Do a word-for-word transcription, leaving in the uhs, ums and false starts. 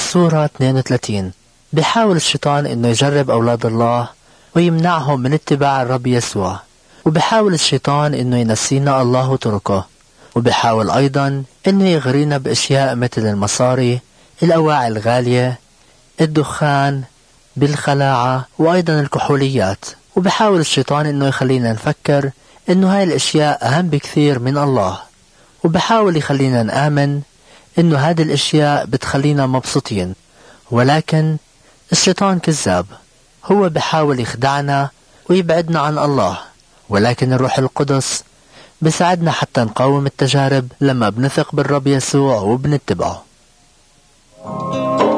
الصورة اثنين وثلاثين. بيحاول الشيطان انه يجرب اولاد الله ويمنعهم من اتباع الرب يسوع، وبيحاول الشيطان انه ينسينا الله وطرقه، وبيحاول ايضا انه يغرينا باشياء مثل المصاري، الاواعي الغالية، الدخان، بالخلاعة، وايضا الكحوليات. وبيحاول الشيطان انه يخلينا نفكر انه هاي الاشياء اهم بكثير من الله، وبحاول يخلينا نآمن انه هذه الاشياء بتخلينا مبسوطين. ولكن الشيطان كذاب، هو بحاول يخدعنا ويبعدنا عن الله، ولكن الروح القدس بساعدنا حتى نقاوم التجارب لما بنثق بالرب يسوع وبنتبعه.